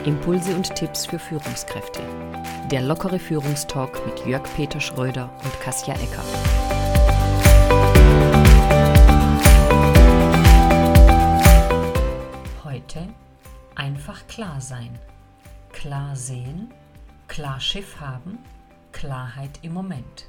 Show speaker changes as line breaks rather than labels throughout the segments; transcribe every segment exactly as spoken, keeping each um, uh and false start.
Impulse und Tipps für Führungskräfte. Der lockere Führungstalk mit Jörg Peter Schröder und Kasia Ecker. Heute einfach klar sein. Klar sehen, klar Schiff haben, Klarheit im Moment.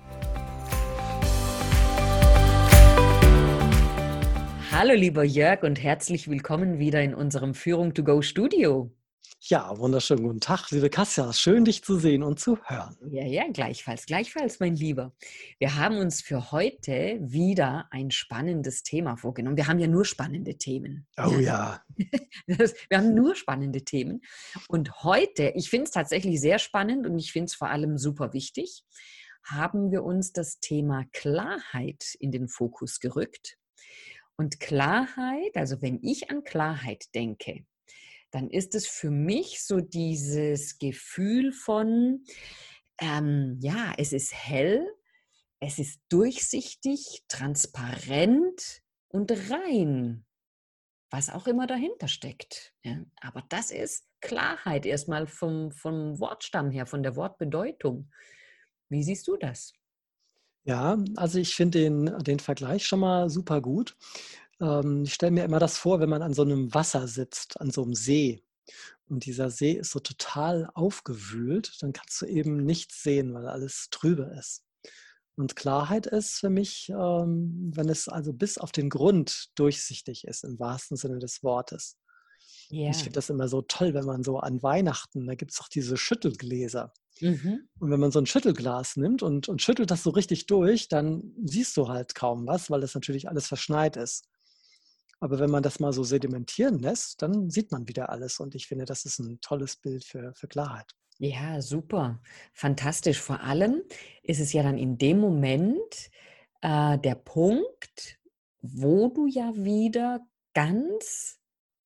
Hallo lieber Jörg und herzlich willkommen wieder in unserem Führung to go Studio.
Ja, wunderschönen guten Tag, liebe Kasia. Schön, dich zu sehen und zu hören.
Ja, ja, gleichfalls, gleichfalls, mein Lieber. Wir haben uns für heute wieder ein spannendes Thema vorgenommen. Wir haben ja nur spannende Themen.
Oh ja.
Wir haben nur spannende Themen. Und heute, ich finde es tatsächlich sehr spannend und ich finde es vor allem super wichtig, haben wir uns das Thema Klarheit in den Fokus gerückt. Und Klarheit, also wenn ich an Klarheit denke, dann ist es für mich so dieses Gefühl von, ähm, ja, es ist hell, es ist durchsichtig, transparent und rein, was auch immer dahinter steckt. Ja. Aber das ist Klarheit erstmal vom, vom Wortstamm her, von der Wortbedeutung. Wie siehst du das?
Ja, also ich finde den, den Vergleich schon mal super gut. Ähm, ich stelle mir immer das vor, wenn man an so einem Wasser sitzt, an so einem See. Und dieser See ist so total aufgewühlt, dann kannst du eben nichts sehen, weil alles trübe ist. Und Klarheit ist für mich, ähm, wenn es also bis auf den Grund durchsichtig ist, im wahrsten Sinne des Wortes. Und ich
Ja.
finde das immer so toll, wenn man so an Weihnachten, da gibt es doch diese Schüttelgläser.
Mhm.
Und wenn man so ein Schüttelglas nimmt und, und schüttelt das so richtig durch, dann siehst du halt kaum was, weil das natürlich alles verschneit ist. Aber wenn man das mal so sedimentieren lässt, dann sieht man wieder alles. Und ich finde, das ist ein tolles Bild für, für Klarheit.
Ja, super. Fantastisch. Vor allem ist es ja dann in dem Moment äh, der Punkt, wo du ja wieder ganz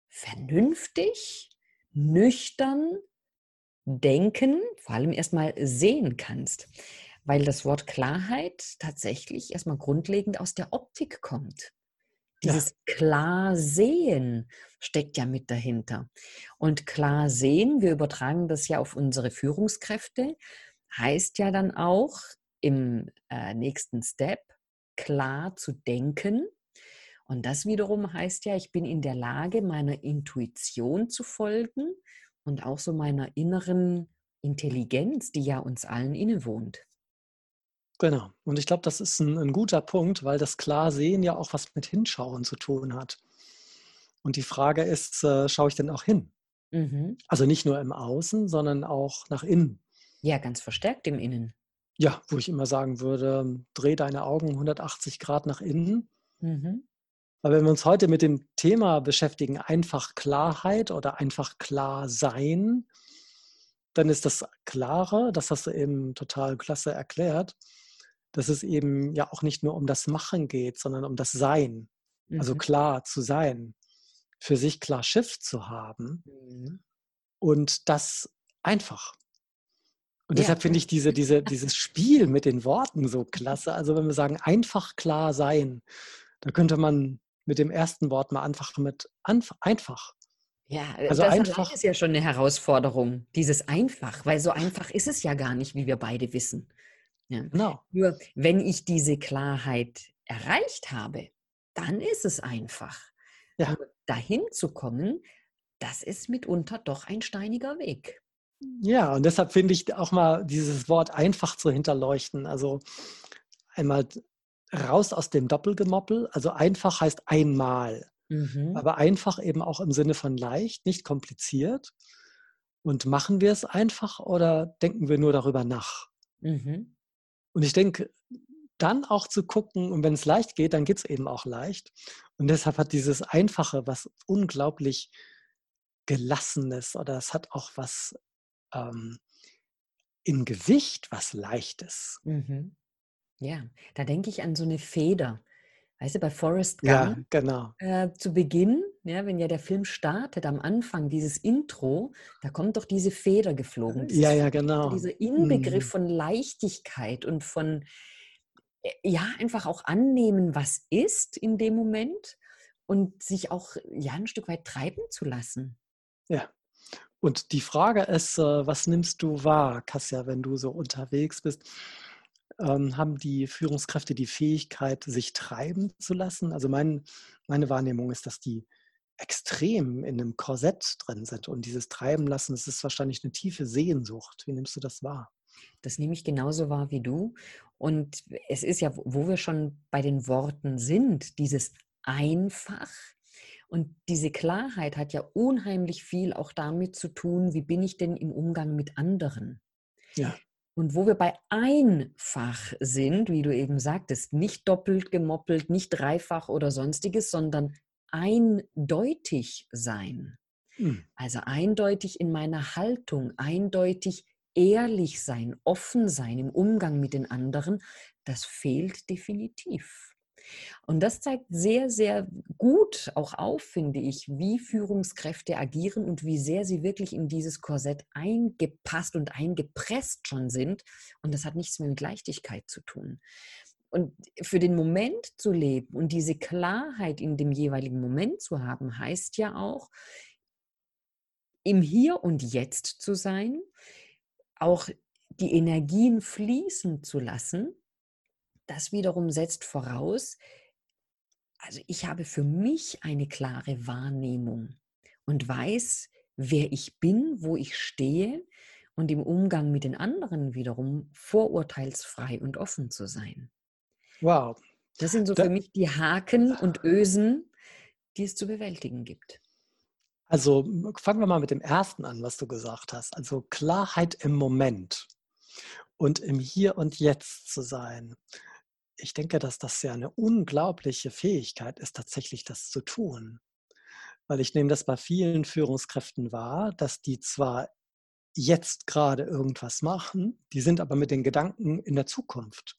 vernünftig, nüchtern denken, vor allem erstmal sehen kannst. Weil das Wort Klarheit tatsächlich erstmal grundlegend aus der Optik kommt.
Ja,
Dieses klar sehen steckt ja mit dahinter. Und klar sehen, wir übertragen das ja auf unsere Führungskräfte, heißt ja dann auch im äh, nächsten Step klar zu denken. Und das wiederum heißt ja, ich bin in der Lage, meiner Intuition zu folgen und auch so meiner inneren Intelligenz, die ja uns allen innewohnt.
genau. Und ich glaube, das ist ein, ein guter Punkt, weil das Klarsehen ja auch was mit Hinschauen zu tun hat. Und die Frage ist, äh, schaue ich denn auch hin?
Mhm.
Also nicht nur im Außen, sondern auch nach innen.
Ja, ganz verstärkt im Innen.
Ja, wo ich immer sagen würde, dreh deine Augen hundertachtzig Grad nach innen.
Mhm.
Weil wenn wir uns heute mit dem Thema beschäftigen, einfach Klarheit oder einfach klar sein, dann ist das Klare, das hast du eben total klasse erklärt, dass es eben ja auch nicht nur um das Machen geht, sondern um das Sein. Also
Mhm.
klar zu sein, für sich klar Schiff zu haben
Mhm.
und das einfach. Und
Ja,
deshalb finde ich diese, diese, dieses Spiel mit den Worten so klasse. Also wenn wir sagen, einfach klar sein, da könnte man mit dem ersten Wort mal einfach mit anf- einfach.
ja, äh,
Also
das allein
einfach,
ist ja schon eine Herausforderung, dieses einfach, weil so einfach ist es ja gar nicht, wie wir beide wissen. Ja.
genau.
Nur wenn ich diese Klarheit erreicht habe, dann ist es einfach. Nur
Ja,
dahin zu kommen, das ist mitunter doch ein steiniger Weg.
ja, und deshalb finde ich auch mal dieses Wort einfach zu hinterleuchten. Also einmal raus aus dem Doppelgemoppel. Also einfach heißt einmal,
Mhm.
aber einfach eben auch im Sinne von leicht, nicht kompliziert. Und machen wir es einfach oder denken wir nur darüber nach?
Mhm.
Und ich denke, dann auch zu gucken, und wenn es leicht geht, dann geht es eben auch leicht. Und deshalb hat dieses Einfache was unglaublich Gelassenes oder es hat auch was ähm, im Gewicht, was Leichtes.
Mhm. Ja, da denke ich an so eine Feder. Weißt du, bei Forrest
Ja,
Gump
genau.
äh, zu Beginn, ja, wenn ja der Film startet, am Anfang, dieses Intro, da kommt doch diese Feder geflogen. Das ist
Ja,
für
ja,
mich so
genau.
dieser Inbegriff
Mhm.
von Leichtigkeit und von, äh, ja, einfach auch annehmen, was ist in dem Moment und sich auch, ja, ein Stück weit treiben zu lassen.
Ja. Und die Frage ist, äh, was nimmst du wahr, Kassia, wenn du so unterwegs bist? Ähm, haben die Führungskräfte die Fähigkeit, sich treiben zu lassen? Also mein, meine Wahrnehmung ist, dass die extrem in einem Korsett drin sind. Und dieses Treiben lassen, das ist wahrscheinlich eine tiefe Sehnsucht. Wie nimmst du das wahr?
Das nehme ich genauso wahr wie du. Und es ist ja, wo wir schon bei den Worten sind, dieses einfach. Und diese Klarheit hat ja unheimlich viel auch damit zu tun, wie bin ich denn im Umgang mit anderen?
Ja.
Und wo wir bei einfach sind, wie du eben sagtest, nicht doppelt gemoppelt, nicht dreifach oder sonstiges, sondern eindeutig sein.
Hm.
Also eindeutig in meiner Haltung, eindeutig ehrlich sein, offen sein im Umgang mit den anderen, das fehlt definitiv. Und das zeigt sehr, sehr gut auch auf, finde ich, wie Führungskräfte agieren und wie sehr sie wirklich in dieses Korsett eingepasst und eingepresst schon sind. Und das hat nichts mehr mit Leichtigkeit zu tun. Und für den Moment zu leben und diese Klarheit in dem jeweiligen Moment zu haben, heißt ja auch, im Hier und Jetzt zu sein, auch die Energien fließen zu lassen. Das wiederum setzt voraus, also ich habe für mich eine klare Wahrnehmung und weiß, wer ich bin, wo ich stehe und im Umgang mit den anderen wiederum vorurteilsfrei und offen zu sein.
Wow.
Das sind so
Da,
für mich die Haken und Ösen, die es zu bewältigen gibt.
also m- fangen wir mal mit dem ersten an, was du gesagt hast. Also Klarheit im Moment und im Hier und Jetzt zu sein. Ich denke, dass das ja eine unglaubliche Fähigkeit ist, tatsächlich das zu tun. Weil ich nehme das bei vielen Führungskräften wahr, dass die zwar jetzt gerade irgendwas machen, die sind aber mit den Gedanken in der Zukunft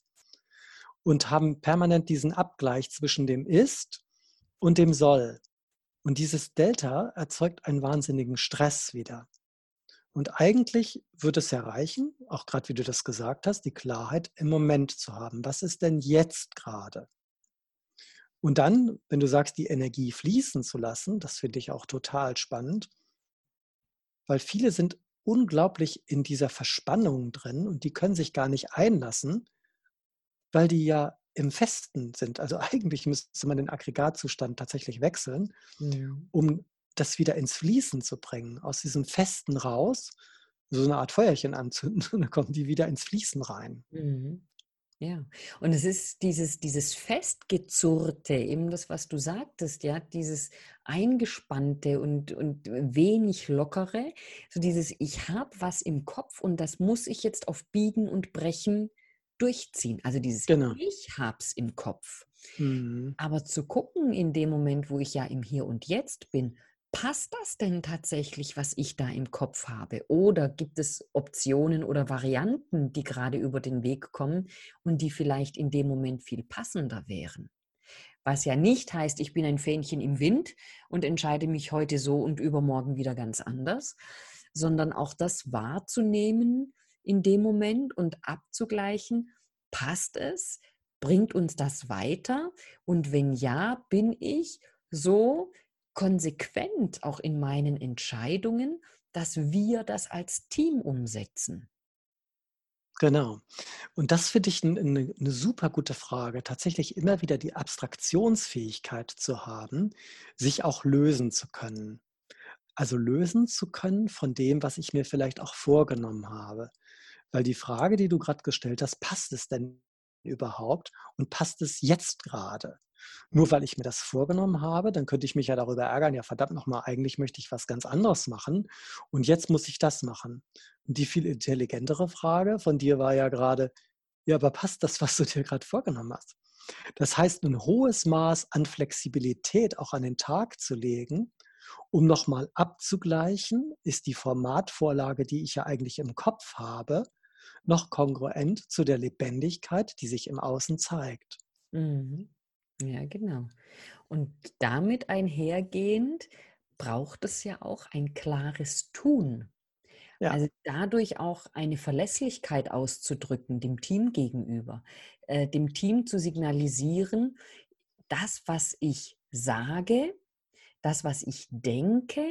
und haben permanent diesen Abgleich zwischen dem Ist und dem Soll. Und dieses Delta erzeugt einen wahnsinnigen Stress wieder. Und eigentlich würde es ja reichen, auch gerade wie du das gesagt hast, die Klarheit im Moment zu haben. Was ist denn jetzt gerade? Und dann, wenn du sagst, die Energie fließen zu lassen, das finde ich auch total spannend, weil viele sind unglaublich in dieser Verspannung drin und die können sich gar nicht einlassen, weil die ja im Festen sind. Also eigentlich müsste man den Aggregatzustand tatsächlich wechseln,
Mhm.
um das wieder ins Fließen zu bringen, aus diesem Festen raus, so eine Art Feuerchen anzünden und dann kommen die wieder ins Fließen rein.
Mhm. Ja, und es ist dieses, dieses Festgezurrte, eben das, was du sagtest, ja, dieses Eingespannte und, und wenig Lockere, so dieses, ich habe was im Kopf und das muss ich jetzt auf Biegen und Brechen durchziehen. Also dieses,
Genau.
ich hab's im Kopf.
Mhm.
Aber zu gucken in dem Moment, wo ich ja im Hier und Jetzt bin, passt das denn tatsächlich, was ich da im Kopf habe? Oder gibt es Optionen oder Varianten, die gerade über den Weg kommen und die vielleicht in dem Moment viel passender wären? Was ja nicht heißt, ich bin ein Fähnchen im Wind und entscheide mich heute so und übermorgen wieder ganz anders, sondern auch das wahrzunehmen in dem Moment und abzugleichen, passt es? Bringt uns das weiter? Und wenn ja, bin ich so konsequent auch in meinen Entscheidungen, dass wir das als Team umsetzen?
Genau. Und das finde ich 'n 'ne 'ne super gute Frage, tatsächlich immer wieder die Abstraktionsfähigkeit zu haben, sich auch lösen zu können. Also, lösen zu können von dem, was ich mir vielleicht auch vorgenommen habe. Weil die Frage, die du gerade gestellt hast: „Passt es denn überhaupt und passt es jetzt gerade?“ Nur weil ich mir das vorgenommen habe, dann könnte ich mich ja darüber ärgern: „Ja, verdammt noch mal, eigentlich möchte ich was ganz anderes machen und jetzt muss ich das machen.“ Und die viel intelligentere Frage von dir war ja gerade: „Ja, aber passt das, was du dir gerade vorgenommen hast?“ Das heißt, ein hohes Maß an Flexibilität auch an den Tag zu legen, um noch mal abzugleichen, ist die Formatvorlage, die ich ja eigentlich im Kopf habe, noch kongruent zu der Lebendigkeit, die sich im Außen zeigt.
Mhm. Ja, genau. Und damit einhergehend braucht es ja auch ein klares Tun.
Ja,
Also dadurch auch eine Verlässlichkeit auszudrücken dem Team gegenüber, äh, dem Team zu signalisieren, das, was ich sage, das, was ich denke,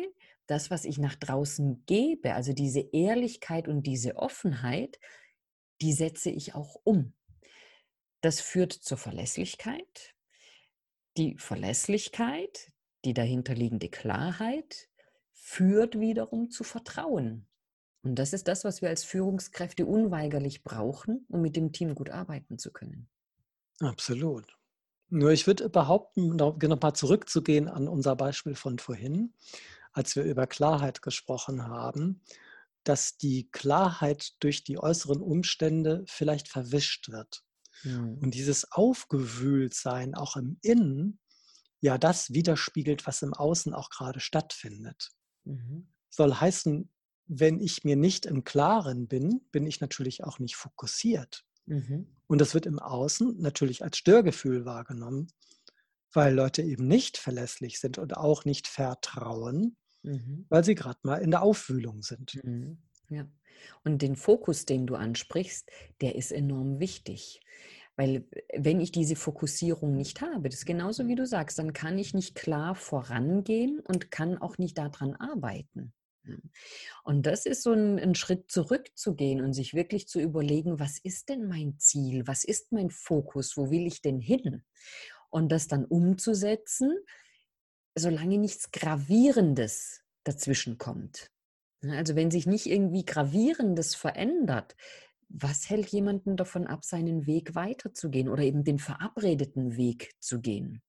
das, was ich nach draußen gebe, also diese Ehrlichkeit und diese Offenheit, die setze ich auch um. Das führt zur Verlässlichkeit. Die Verlässlichkeit, die dahinterliegende Klarheit, führt wiederum zu Vertrauen. Und das ist das, was wir als Führungskräfte unweigerlich brauchen, um mit dem Team gut arbeiten zu können.
Absolut. Nur ich würde behaupten, noch noch mal zurückzugehen an unser Beispiel von vorhin, als wir über Klarheit gesprochen haben, dass die Klarheit durch die äußeren Umstände vielleicht verwischt wird.
Mhm.
Und dieses Aufgewühltsein auch im Innen, ja das widerspiegelt, was im Außen auch gerade stattfindet.
Mhm.
Soll heißen, wenn ich mir nicht im Klaren bin, bin ich natürlich auch nicht fokussiert.
Mhm.
Und das wird im Außen natürlich als Störgefühl wahrgenommen, weil Leute eben nicht verlässlich sind und auch nicht vertrauen,
Mhm.
weil sie gerade mal in der Aufwühlung sind.
Mhm. Ja. Und den Fokus, den du ansprichst, der ist enorm wichtig. Weil äh, wenn ich diese Fokussierung nicht habe, das ist genauso wie du sagst, dann kann ich nicht klar vorangehen und kann auch nicht daran arbeiten. Ja. Und das ist so ein, ein Schritt zurückzugehen und sich wirklich zu überlegen, was ist denn mein Ziel? Was ist mein Fokus? Wo will ich denn hin? Und das dann umzusetzen, solange nichts Gravierendes dazwischen kommt. Ne, also wenn sich nicht irgendwie Gravierendes verändert, was hält jemanden davon ab, seinen Weg weiterzugehen oder eben den verabredeten Weg zu gehen?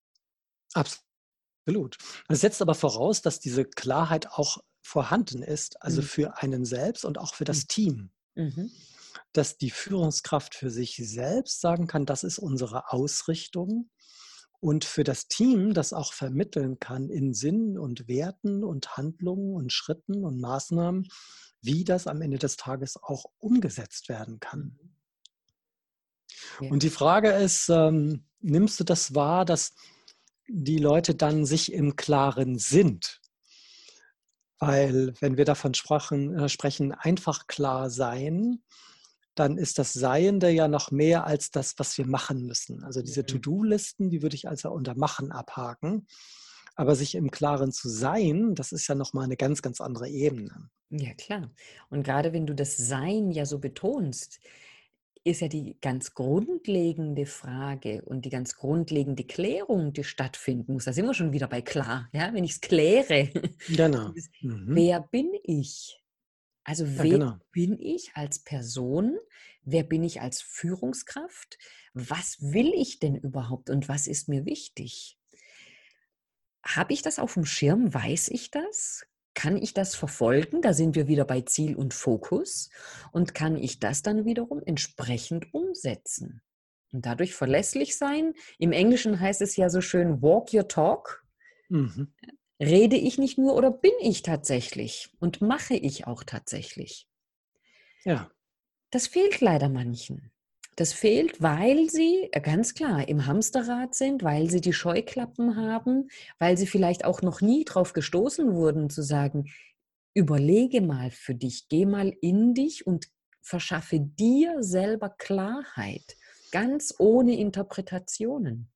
Absolut. Das setzt aber voraus, dass diese Klarheit auch vorhanden ist, also
Mhm.
für einen selbst und auch für
Mhm.
das Team.
Mhm.
Dass die Führungskraft für sich selbst sagen kann, das ist unsere Ausrichtung und für das Team das auch vermitteln kann in Sinn und Werten und Handlungen und Schritten und Maßnahmen, wie das am Ende des Tages auch umgesetzt werden kann.
Mhm. Ja.
Und die Frage ist, ähm, nimmst du das wahr, dass die Leute dann sich im Klaren sind? Weil wenn wir davon sprachen, äh, sprechen, einfach klar sein, dann ist das Seiende ja noch mehr als das, was wir machen müssen. Also diese
Mhm.
To-Do-Listen, die würde ich also unter Machen abhaken. Aber sich im Klaren zu sein, das ist ja noch mal eine ganz, ganz andere Ebene.
Ja, klar. Und gerade wenn du das Sein ja so betonst, ist ja die ganz grundlegende Frage und die ganz grundlegende Klärung, die stattfinden muss. Da sind wir schon wieder bei klar, ja, wenn ich es kläre.
Genau.
Dieses,
Mhm.
wer bin ich? Also
Ja,
wer
genau.
bin ich als Person? Wer bin ich als Führungskraft? Was will ich denn überhaupt und was ist mir wichtig? Habe ich das auf dem Schirm? Weiß ich das? Kann ich das verfolgen? Da sind wir wieder bei Ziel und Fokus. Und kann ich das dann wiederum entsprechend umsetzen? Und dadurch verlässlich sein. Im Englischen heißt es ja so schön, walk your talk.
Mhm.
Rede ich nicht nur oder bin ich tatsächlich? Und mache ich auch tatsächlich?
Ja.
Das fehlt leider manchen. Das fehlt, weil sie äh, ganz klar im Hamsterrad sind, weil sie die Scheuklappen haben, weil sie vielleicht auch noch nie drauf gestoßen wurden, zu sagen: „Überlege mal für dich, geh mal in dich und verschaffe dir selber Klarheit, ganz ohne Interpretationen.“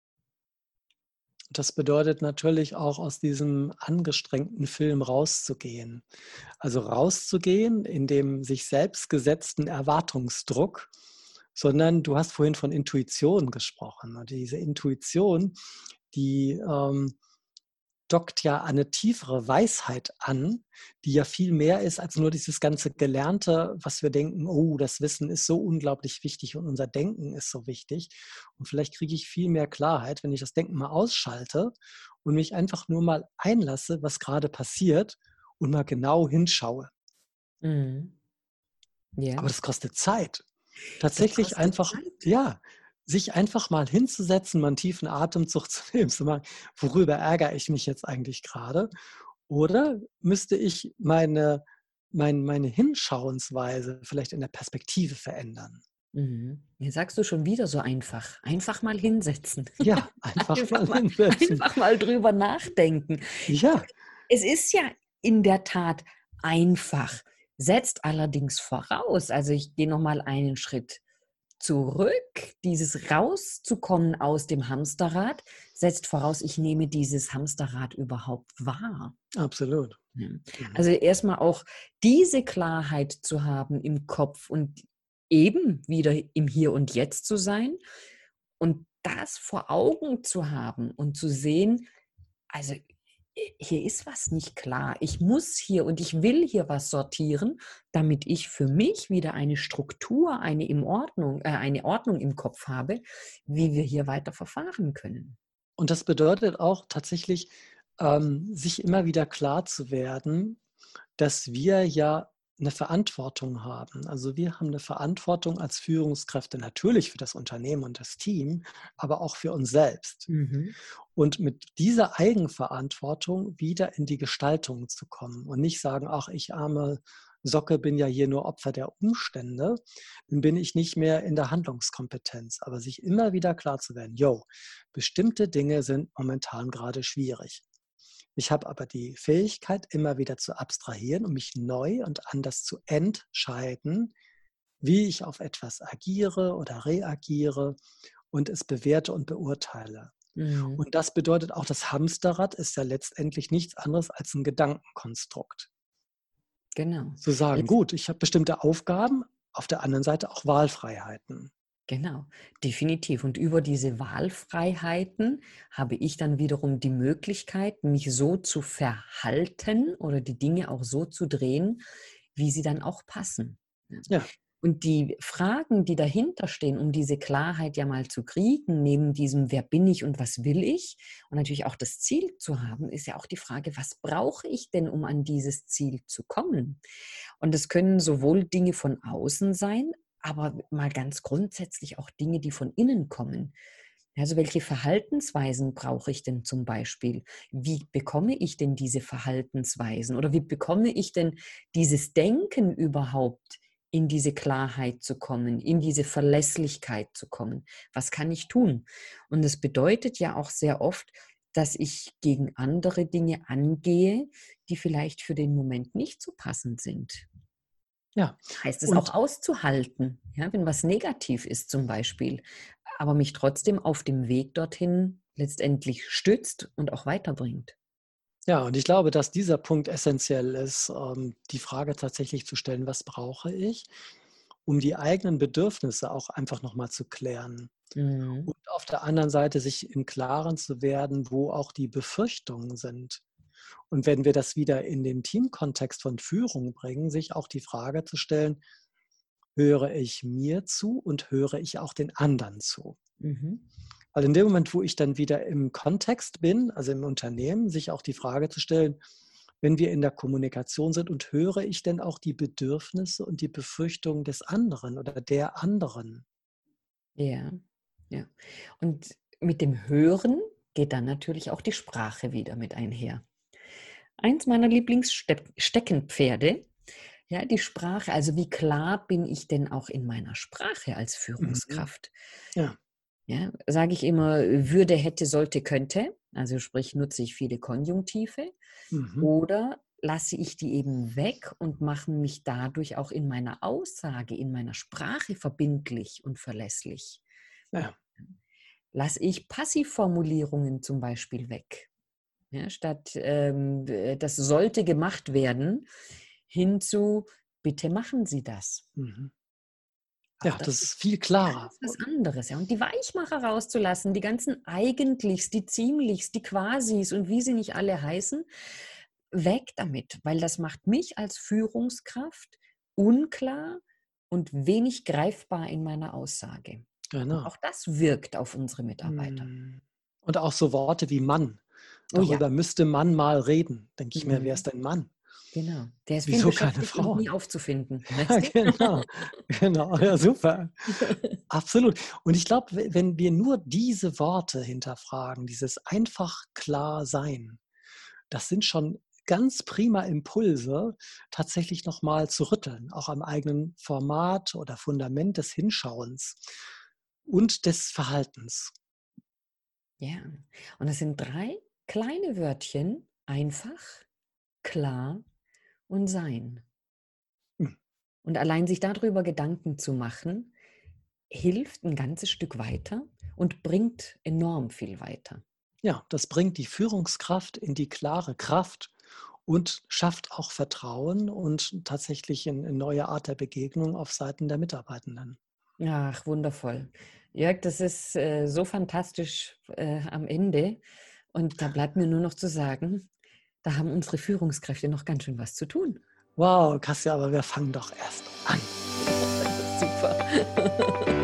Das bedeutet natürlich auch, aus diesem angestrengten Film rauszugehen. Also rauszugehen in dem sich selbst gesetzten Erwartungsdruck, sondern du hast vorhin von Intuition gesprochen. Und diese Intuition, die ähm, dockt ja an eine tiefere Weisheit an, die ja viel mehr ist als nur dieses ganze Gelernte, was wir denken, oh, das Wissen ist so unglaublich wichtig und unser Denken ist so wichtig. Und vielleicht kriege ich viel mehr Klarheit, wenn ich das Denken mal ausschalte und mich einfach nur mal einlasse, was gerade passiert und mal genau hinschaue.
Mhm. Ja,
Aber das kostet Zeit.
das
Tatsächlich
kostet
einfach,
Zeit.
ja, sich einfach mal hinzusetzen, mal einen tiefen Atemzug zu nehmen, zu machen, worüber ärgere ich mich jetzt eigentlich gerade? Oder müsste ich meine mein meine Hinschauensweise vielleicht in der Perspektive verändern?
Mhm. Jetzt sagst du schon wieder so einfach. Einfach mal hinsetzen.
Ja, einfach
Einfach
mal
mal
hinsetzen.
einfach mal drüber nachdenken.
Ja,
Es ist ja in der Tat einfach, setzt allerdings voraus, also ich gehe noch mal einen Schritt zurück, dieses rauszukommen aus dem Hamsterrad, setzt voraus, ich nehme dieses Hamsterrad überhaupt wahr.
Absolut.
Ja.
Mhm.
Also erstmal auch diese Klarheit zu haben im Kopf und eben wieder im Hier und Jetzt zu sein und das vor Augen zu haben und zu sehen, also äh, hier ist was nicht klar. Ich muss hier und ich will hier was sortieren, damit ich für mich wieder eine Struktur, eine, im Ordnung, äh, eine Ordnung im Kopf habe, wie wir hier weiter verfahren können.
Und das bedeutet auch tatsächlich, ähm, sich immer wieder klar zu werden, dass wir ja eine Verantwortung haben. Also, wir haben eine Verantwortung als Führungskräfte natürlich für das Unternehmen und das Team, aber auch für uns selbst.
Mhm.
Und mit dieser Eigenverantwortung wieder in die Gestaltung zu kommen und nicht sagen: „Ach, ich arme Socke bin ja hier nur Opfer der Umstände“, dann bin ich nicht mehr in der Handlungskompetenz. Aber sich immer wieder klar zu werden: „Jo, bestimmte Dinge sind momentan gerade schwierig. Ich habe aber die Fähigkeit, immer wieder zu abstrahieren und mich neu und anders zu entscheiden, wie ich auf etwas agiere oder reagiere und es bewerte und beurteile.“
Mhm.
Und das bedeutet auch, das Hamsterrad ist ja letztendlich nichts anderes als ein Gedankenkonstrukt.
Genau.
Zu sagen:
Letzt
„Gut, ich habe bestimmte Aufgaben, auf der anderen Seite auch Wahlfreiheiten.“
Genau, definitiv. Und über diese Wahlfreiheiten habe ich dann wiederum die Möglichkeit, mich so zu verhalten oder die Dinge auch so zu drehen, wie sie dann auch passen. Ja.
Ja,
Und die Fragen, die dahinter stehen, um diese Klarheit ja mal zu kriegen, neben diesem Wer bin ich und was will ich und natürlich auch das Ziel zu haben, ist ja auch die Frage, was brauche ich denn, um an dieses Ziel zu kommen? Und es können sowohl Dinge von außen sein, aber mal ganz grundsätzlich auch Dinge, die von innen kommen. Also welche Verhaltensweisen brauche ich denn zum Beispiel? Wie bekomme ich denn diese Verhaltensweisen? Oder wie bekomme ich denn dieses Denken überhaupt, in diese Klarheit zu kommen, in diese Verlässlichkeit zu kommen? Was kann ich tun? Und es bedeutet ja auch sehr oft, dass ich gegen andere Dinge angehe, die vielleicht für den Moment nicht so passend sind.
ja.
Heißt es auch
Und
auszuhalten, ja, wenn was negativ ist zum Beispiel, aber mich trotzdem auf dem Weg dorthin letztendlich stützt und auch weiterbringt.
ja, und ich glaube, dass dieser Punkt essentiell ist, ähm, die Frage tatsächlich zu stellen: „Was brauche ich?“, um die eigenen Bedürfnisse auch einfach noch mal zu klären.
Mhm.
Und auf der anderen Seite sich im Klaren zu werden, wo auch die Befürchtungen sind. Und wenn wir das wieder in den Teamkontext von Führung bringen, sich auch die Frage zu stellen: „Höre ich mir zu und höre ich auch den anderen zu?“
Mhm.
Weil in dem Moment, wo ich dann wieder im Kontext bin, also im Unternehmen, sich auch die Frage zu stellen, wenn wir in der Kommunikation sind und höre ich denn auch die Bedürfnisse und die Befürchtungen des anderen oder der anderen?
Ja, ja. Und mit dem Hören geht dann natürlich auch die Sprache wieder mit einher. Eins meiner Lieblingssteckenpferde, ja, die Sprache. Also wie klar bin ich denn auch in meiner Sprache als
Mhm.
Führungskraft?
Ja.
Ja, sage ich immer, würde, hätte, sollte, könnte. Also sprich, nutze ich viele Konjunktive
Mhm.
oder lasse ich die eben weg und mache mich dadurch auch in meiner Aussage, in meiner Sprache verbindlich und verlässlich.
Ja.
Lasse ich Passivformulierungen zum Beispiel weg, ja, statt ähm, d- das sollte gemacht werden, hinzu, bitte machen Sie das.
Mhm.
Auch
Ja,
das
das ist
ist
viel klarer.
ganz was anderes, ja. Und die Weichmacher rauszulassen, die ganzen Eigentlichs, die Ziemlichs, die Quasis und wie sie nicht alle heißen, weg damit, weil das macht mich als Führungskraft unklar und wenig greifbar in meiner Aussage. Und
Genau.
auch das wirkt auf unsere Mitarbeiter.
Mhm. Und auch so Worte wie Mann.
Oh ja,
Darüber müsste man mal reden. Denke ich mir, wer ist
mhm,
denn Mann?
genau. Der ist viel
Wieso keine
beschäftigt und
Frau?
nie aufzufinden,
Ja,
weißt du?
genau. Genau, ja, super. Absolut. Und ich glaube, we wenn wir nur diese Worte hinterfragen, dieses einfach klar sein, das sind schon ganz prima Impulse, tatsächlich noch mal zu rütteln, auch am eigenen Format oder Fundament des Hinschauens und des Verhaltens.
Ja, und es sind drei kleine Wörtchen, einfach, klar und sein.
Hm,
Und allein sich darüber Gedanken zu machen, hilft ein ganzes Stück weiter und bringt enorm viel weiter.
Ja, das bringt die Führungskraft in die klare Kraft und schafft auch Vertrauen und tatsächlich 'n 'ne neue Art der Begegnung auf Seiten der Mitarbeitenden.
Ach, wundervoll. Jörg, das ist, äh, so fantastisch, äh, am Ende. Und da bleibt mir nur noch zu sagen, da haben unsere Führungskräfte noch ganz schön was zu tun.
Wow, Kassia, aber wir fangen doch erst an.
Super.